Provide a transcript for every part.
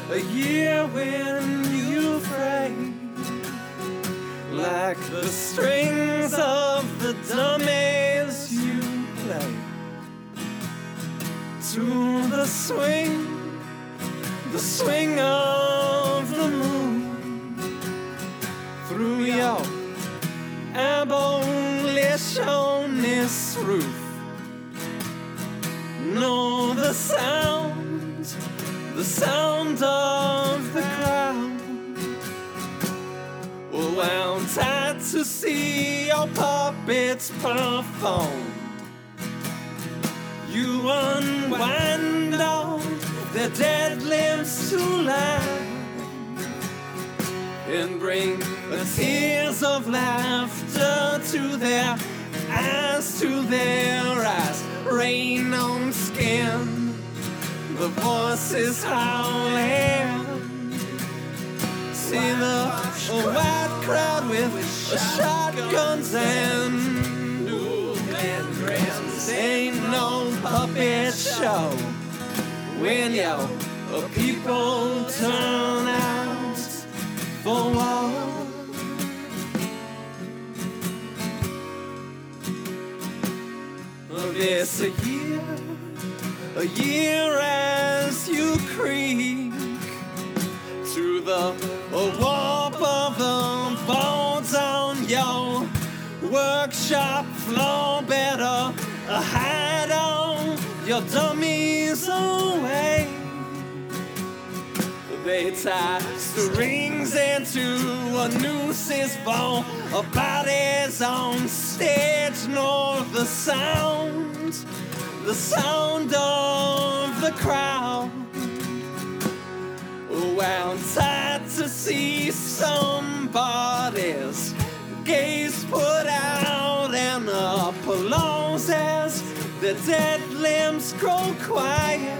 a year when you fray, like the strings of the dummies you play, to the swing of the moon, through your abolitionist roof. Know the sound of the crowd. Well, I'm tired to see your puppets perform. You unwind all their dead limbs to life and bring the tears of laughter to their eyes, rain on skin, the voices howling. See the white crowd with shotguns and grins. Ain't no puppet show when your people turn out for war. This a year as you creak through the warp of the boards on your workshop floor. Better hide all your dummies away. They tie strings into a nooses for bodies on stage, nor the sound of the crowd. Oh, I'm tired to see somebody's gaze put out and applause as the dead limbs grow quiet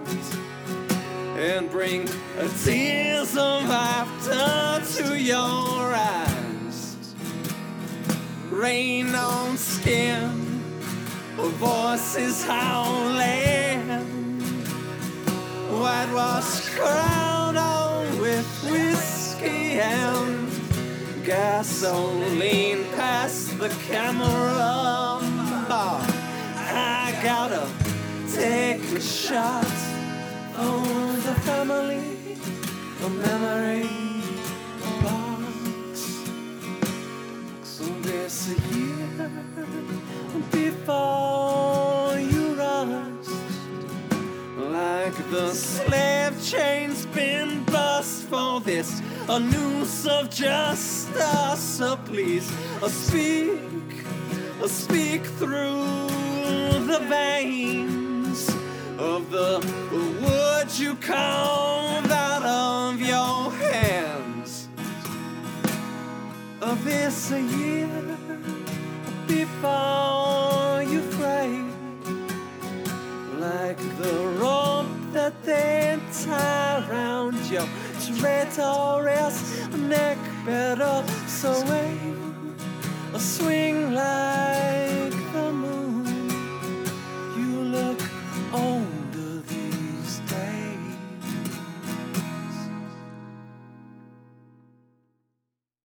and bring tears of laughter to your eyes. Rain on skin, voices howling, whitewashed crowd on with whiskey and gasoline past the camera bar. I gotta take a shot for the family, a memory box. So this a year before you rust, like the slave chain's been bust for this, a noose of justice. Please speak through the veins of the wood you carved out of your hands. Of this a year before you fray, like the rope that they tie around your traitorous neck. Better swing